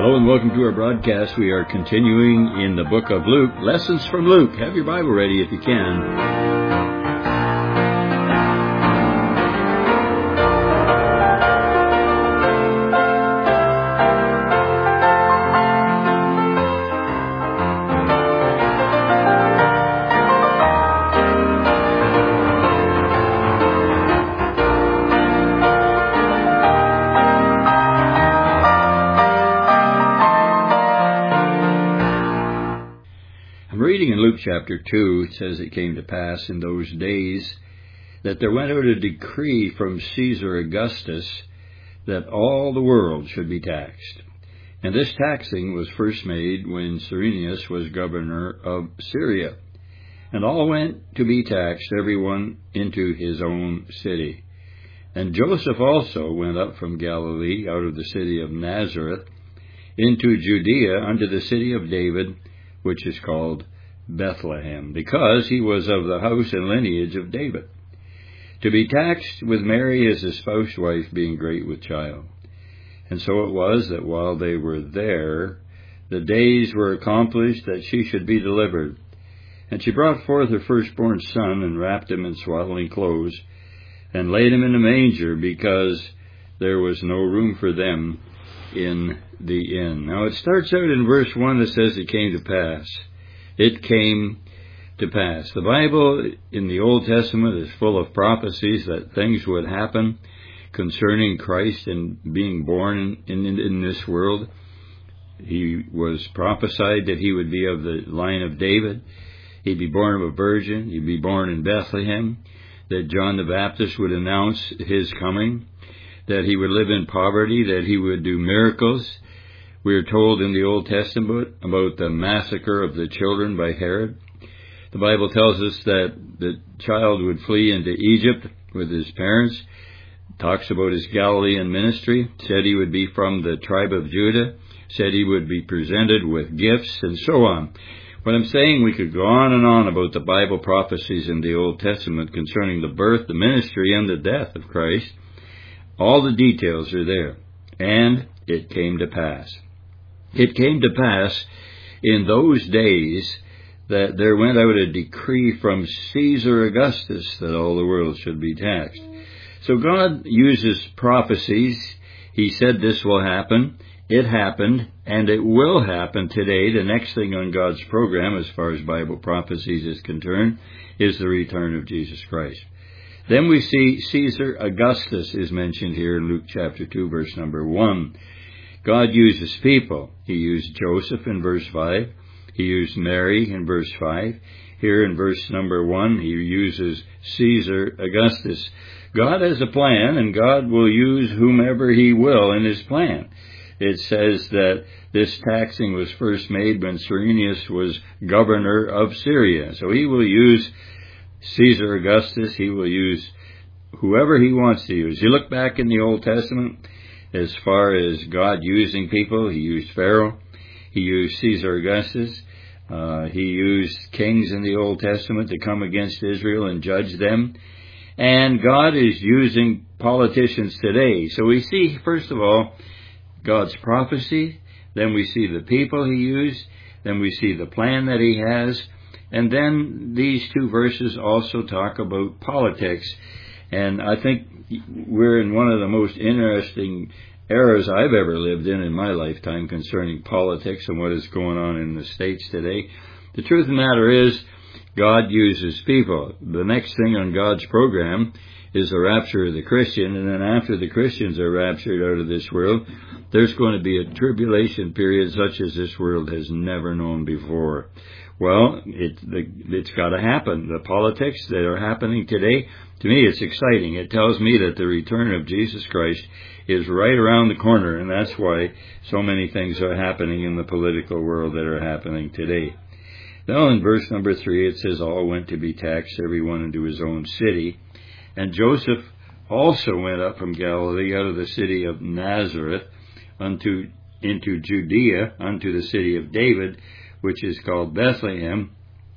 Hello and welcome to our broadcast. We are continuing in the book of Luke, Lessons from Luke. Have your Bible ready if you can. Reading in Luke chapter 2, it says it came to pass in those days that there went out a decree from Caesar Augustus that all the world should be taxed. And this taxing was first made when Cyrenius was governor of Syria. And all went to be taxed, every one into his own city. And Joseph also went up from Galilee out of the city of Nazareth into Judea unto the city of David, which is called Bethlehem, because he was of the house and lineage of David, to be taxed with Mary his espoused wife, being great with child. And so it was that while they were there, the days were accomplished that she should be delivered. And she brought forth her firstborn son, and wrapped him in swaddling clothes, and laid him in a manger, because there was no room for them in the inn. Now it starts out in verse 1 that says it came to pass. It came to pass. The Bible in the Old Testament is full of prophecies that things would happen concerning Christ and being born in this world. He was prophesied that he would be of the line of David. He'd be born of a virgin. He'd be born in Bethlehem. That John the Baptist would announce his coming. That he would live in poverty. That he would do miracles. We are told in the Old Testament about the massacre of the children by Herod. The Bible tells us that the child would flee into Egypt with his parents. Talks about his Galilean ministry. Said he would be from the tribe of Judah. Said he would be presented with gifts and so on. What I'm saying, we could go on and on about the Bible prophecies in the Old Testament concerning the birth, the ministry, and the death of Christ. All the details are there. And it came to pass. It came to pass in those days that there went out a decree from Caesar Augustus that all the world should be taxed. So God uses prophecies. He said this will happen. It happened, and it will happen today. The next thing on God's program, as far as Bible prophecies is concerned, is the return of Jesus Christ. Then we see Caesar Augustus is mentioned here in Luke chapter 2, verse number 1. God uses people. He used Joseph in verse 5. He used Mary in verse 5. Here in verse number 1, he uses Caesar Augustus. God has a plan, and God will use whomever he will in his plan. It says that this taxing was first made when Cyrenius was governor of Syria. So he will use Caesar Augustus. He will use whoever he wants to use. You look back in the Old Testament, as far as God using people, he used Pharaoh, he used Caesar Augustus, he used kings in the Old Testament to come against Israel and judge them, and God is using politicians today. So we see, first of all, God's prophecy, then we see the people he used, then we see the plan that he has, and then these two verses also talk about politics. And I think we're in one of the most interesting eras I've ever lived in my lifetime concerning politics and what is going on in the States today. The truth of the matter is, God uses people. The next thing on God's program is the rapture of the Christian, and then after the Christians are raptured out of this world, there's going to be a tribulation period such as this world has never known before. Well, it's got to happen. The politics that are happening today, to me, it's exciting. It tells me that the return of Jesus Christ is right around the corner, and that's why so many things are happening in the political world that are happening today. Now, in verse number 3, it says, all went to be taxed, every one into his own city. And Joseph also went up from Galilee out of the city of Nazareth into Judea, unto the city of David, which is called Bethlehem,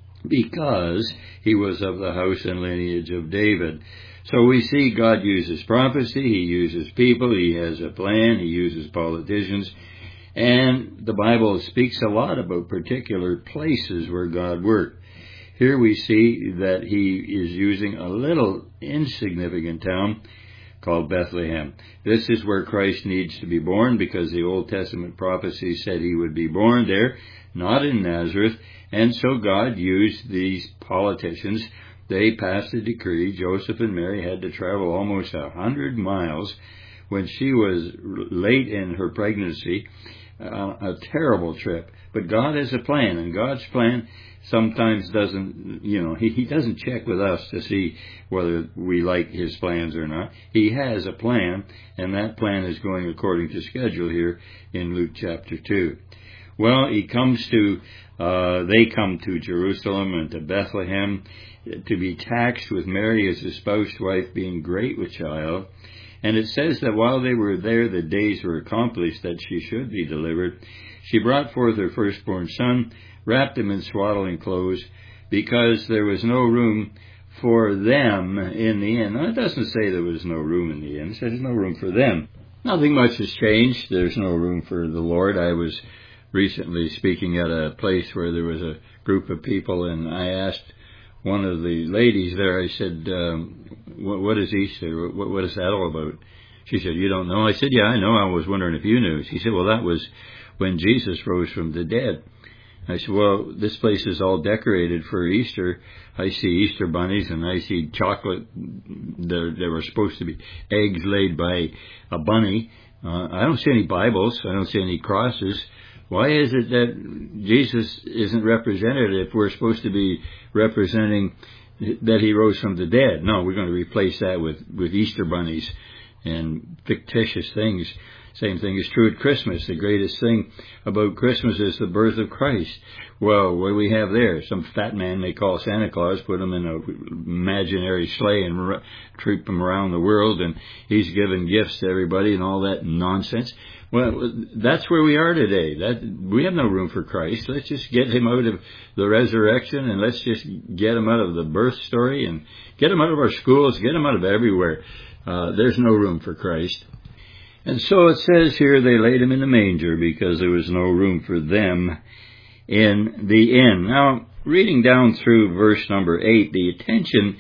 because he was of the house and lineage of David. So we see God uses prophecy, he uses people, he has a plan, he uses politicians, And the Bible speaks a lot about particular places where God worked. Here we see that he is using a little insignificant town called Bethlehem. This is where Christ needs to be born, because the Old Testament prophecy said he would be born there, not in Nazareth. And so God used these politicians. They passed a decree. Joseph and Mary had to travel almost 100 miles when she was late in her pregnancy. A terrible trip. But God has a plan, and God's plan sometimes doesn't, he doesn't check with us to see whether we like his plans or not. He has a plan, and that plan is going according to schedule here in Luke chapter 2. Well, they come to Jerusalem and to Bethlehem to be taxed, with Mary as his espoused wife being great with child. And it says that while they were there, the days were accomplished that she should be delivered. She brought forth her firstborn son, wrapped him in swaddling clothes, because there was no room for them in the inn. Now, it doesn't say there was no room in the inn. It says there's no room for them. Nothing much has changed. There's no room for the Lord. I was recently speaking at a place where there was a group of people, and I asked one of the ladies there, I said, what is Easter? What is that all about? She said, you don't know? I said, yeah, I know. I was wondering if you knew. She said, well, that was when Jesus rose from the dead. I said, well, this place is all decorated for Easter. I see Easter bunnies, and I see chocolate. There were supposed to be eggs laid by a bunny. I don't see any Bibles. I don't see any crosses. Why is it that Jesus isn't represented if we're supposed to be representing that he rose from the dead? No, we're going to replace that with Easter bunnies and fictitious things. Same thing is true at Christmas. The greatest thing about Christmas is the birth of Christ. Well, what do we have there? Some fat man they call Santa Claus, put him in an imaginary sleigh and trip him around the world, and he's giving gifts to everybody and all that nonsense. Well, that's where we are today. We have no room for Christ. Let's just get him out of the resurrection, and let's just get him out of the birth story, and get him out of our schools, get him out of everywhere. There's no room for Christ. And so it says here they laid him in the manger because there was no room for them in the inn. Now, reading down through verse number 8, the attention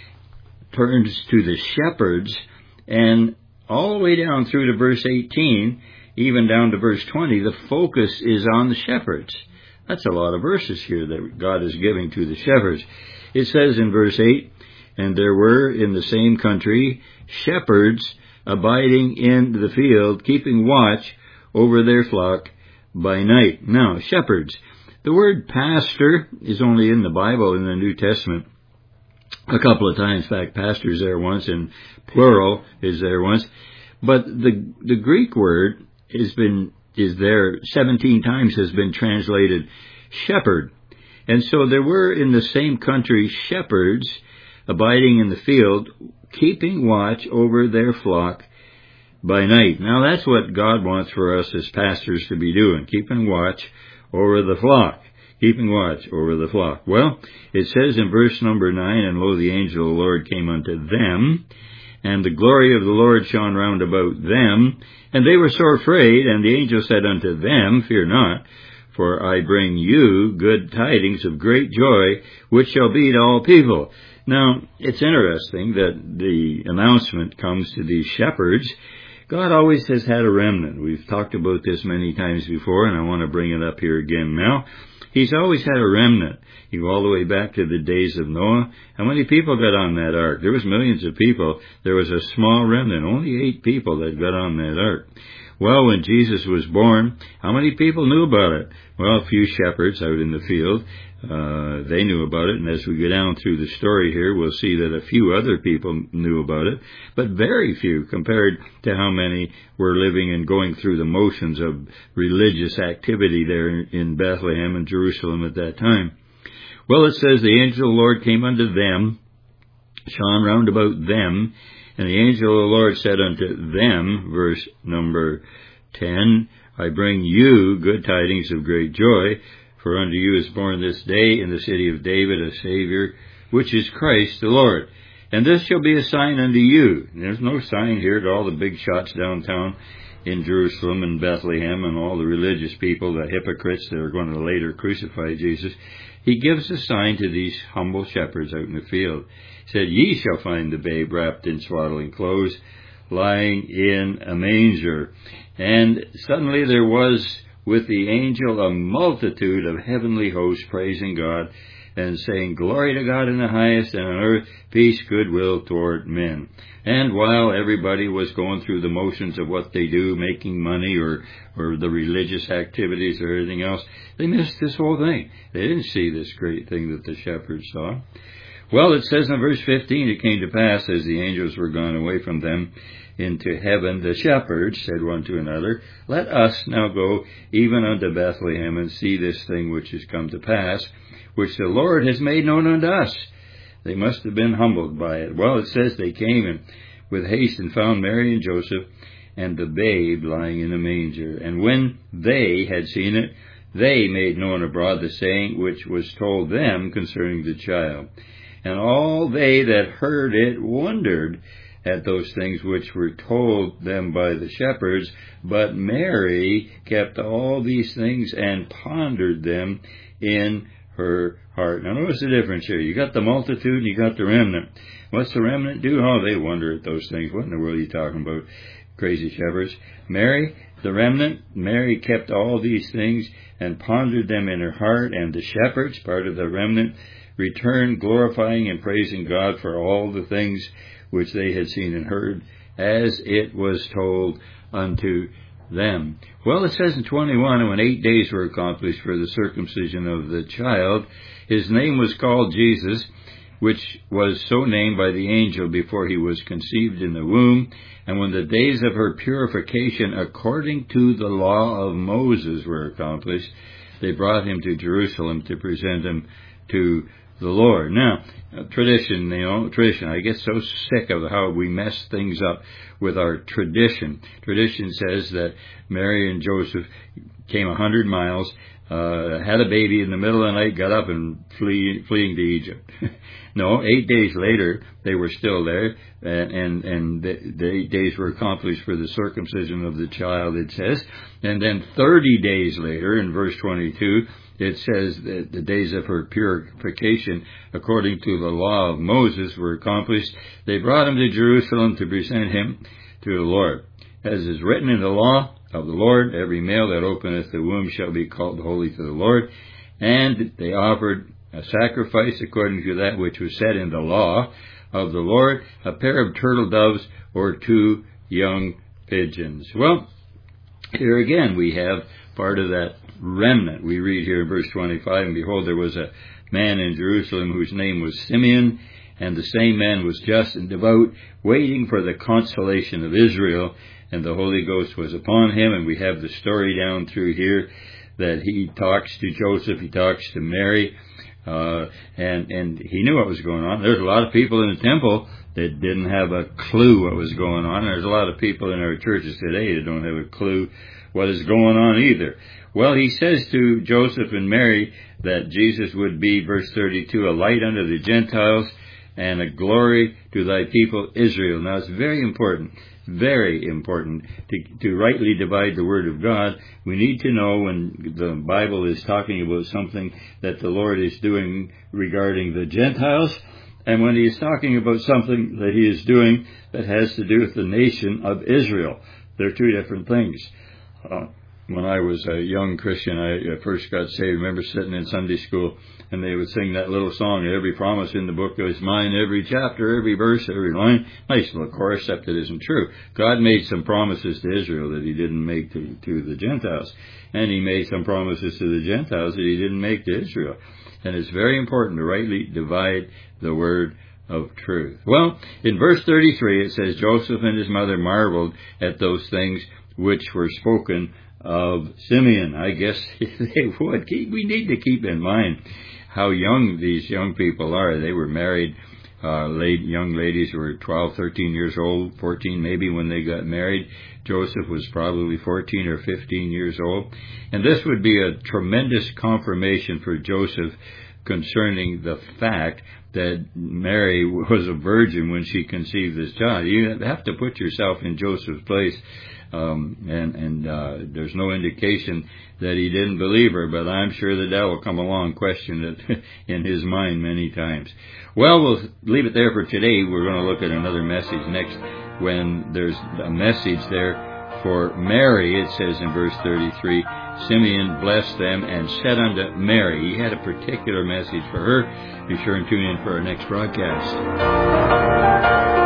turns to the shepherds, and all the way down through to verse 18, even down to verse 20, the focus is on the shepherds. That's a lot of verses here that God is giving to the shepherds. It says in verse 8, and there were in the same country shepherds abiding in the field, keeping watch over their flock by night. Now, shepherds. The word pastor is only in the Bible in the New Testament a couple of times. In fact, pastor is there once, and plural is there once. But the Greek word is there 17 times, has been translated shepherd. And so there were in the same country shepherds abiding in the field, keeping watch over their flock by night. Now that's what God wants for us as pastors to be doing, keeping watch over the flock. Keeping watch over the flock. Well, it says in verse number 9, and lo, the angel of the Lord came unto them, and the glory of the Lord shone round about them, and they were sore afraid, and the angel said unto them, fear not, for I bring you good tidings of great joy, which shall be to all people. Now, it's interesting that the announcement comes to these shepherds. God always has had a remnant. We've talked about this many times before, and I want to bring it up here again now. He's always had a remnant. You go all the way back to the days of Noah. How many people got on that ark? There was millions of people. There was a small remnant, only 8 people that got on that ark. Well, when Jesus was born, how many people knew about it? Well, a few shepherds out in the field. They knew about it, and as we go down through the story here, we'll see that a few other people knew about it, but very few compared to how many were living and going through the motions of religious activity there in Bethlehem and Jerusalem at that time. Well, it says, the angel of the Lord came unto them, shone round about them, and the angel of the Lord said unto them, verse number 10, I bring you good tidings of great joy, for unto you is born this day in the city of David a Savior, which is Christ the Lord. And this shall be a sign unto you. There's no sign here to all the big shots downtown in Jerusalem and Bethlehem and all the religious people, the hypocrites that are going to later crucify Jesus. He gives a sign to these humble shepherds out in the field. He said, Ye shall find the babe wrapped in swaddling clothes, lying in a manger. And suddenly there was with the angel a multitude of heavenly hosts praising God and saying, Glory to God in the highest, and on earth peace, goodwill toward men. And while everybody was going through the motions of what they do, making money or the religious activities or everything else, they missed this whole thing. They didn't see this great thing that the shepherds saw. Well, it says in verse 15, it came to pass, as the angels were gone away from them into heaven, the shepherds said one to another, Let us now go even unto Bethlehem, and see this thing which is come to pass, which the Lord has made known unto us. They must have been humbled by it. Well, it says they came and with haste and found Mary and Joseph and the babe lying in a manger. And when they had seen it, they made known abroad the saying which was told them concerning the child. And all they that heard it wondered at those things which were told them by the shepherds. But Mary kept all these things and pondered them in her heart. Now notice the difference here. You got the multitude and you got the remnant. What's the remnant do? Oh, they wonder at those things. What in the world are you talking about, crazy shepherds? Mary, the remnant, Mary kept all these things and pondered them in her heart, and the shepherds, part of the remnant, returned glorifying and praising God for all the things which they had seen and heard, as it was told unto them. Well, it says in 21, and when 8 days were accomplished for the circumcision of the child, his name was called Jesus, which was so named by the angel before he was conceived in the womb. And when the days of her purification according to the law of Moses were accomplished, they brought him to Jerusalem to present him to the Lord. Now, tradition, I get so sick of how we mess things up with our tradition. Tradition says that Mary and Joseph came 100 miles, had a baby in the middle of the night, got up and fleeing to Egypt. No, 8 days later, they were still there, and the 8 days were accomplished for the circumcision of the child, it says. And then 30 days later, in verse 22, it says that the days of her purification, according to the law of Moses, were accomplished. They brought him to Jerusalem to present him to the Lord. As is written in the law of the Lord, every male that openeth the womb shall be called holy to the Lord. And they offered a sacrifice according to that which was said in the law of the Lord, a pair of turtle doves or 2 young pigeons. Well, here again we have part of that remnant. We read here in verse 25, and behold, there was a man in Jerusalem whose name was Simeon, and the same man was just and devout, waiting for the consolation of Israel, and the Holy Ghost was upon him. And we have the story down through here that he talks to Joseph, he talks to Mary, and he knew what was going on. There's a lot of people in the temple that didn't have a clue what was going on. There's a lot of people in our churches today that don't have a clue what is going on either. Well, he says to Joseph and Mary that Jesus would be, verse 32, a light unto the Gentiles and a glory to thy people Israel. Now, it's very important to rightly divide the Word of God. We need to know when the Bible is talking about something that the Lord is doing regarding the Gentiles, and when he is talking about something that he is doing that has to do with the nation of Israel. They're 2 different things. When I was a young Christian, I first got saved. I remember sitting in Sunday school, and they would sing that little song, every promise in the book is mine, every chapter, every verse, every line. Nice little chorus, except it isn't true. God made some promises to Israel that he didn't make to the Gentiles. And he made some promises to the Gentiles that he didn't make to Israel. And it's very important to rightly divide the word of truth. Well, in verse 33, it says, Joseph and his mother marveled at those things which were spoken of Simeon. I guess they would. We need to keep in mind how young these young people are. They were married, young ladies who were 12, 13 years old, 14 maybe when they got married. Joseph was probably 14 or 15 years old. And this would be a tremendous confirmation for Joseph concerning the fact that Mary was a virgin when she conceived this child. You have to put yourself in Joseph's place. There's no indication that he didn't believe her, but I'm sure the devil come along and questioned it in his mind many times. Well, we'll leave it there for today. We're going to look at another message next when there's a message there for Mary. It says in verse 33, Simeon blessed them and said unto Mary. He had a particular message for her. Be sure and tune in for our next broadcast.